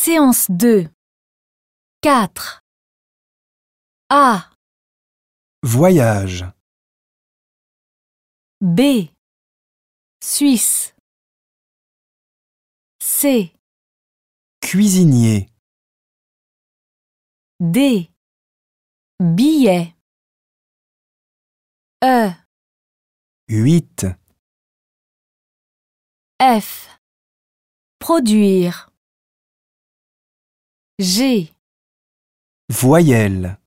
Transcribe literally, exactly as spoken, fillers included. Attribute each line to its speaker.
Speaker 1: Séance deux. quatre. A.
Speaker 2: Voyage.
Speaker 1: B. Suisse. C.
Speaker 2: Cuisinier.
Speaker 1: D. Billet. E.
Speaker 2: Huit.
Speaker 1: F. Produire. G.
Speaker 2: Voyelle.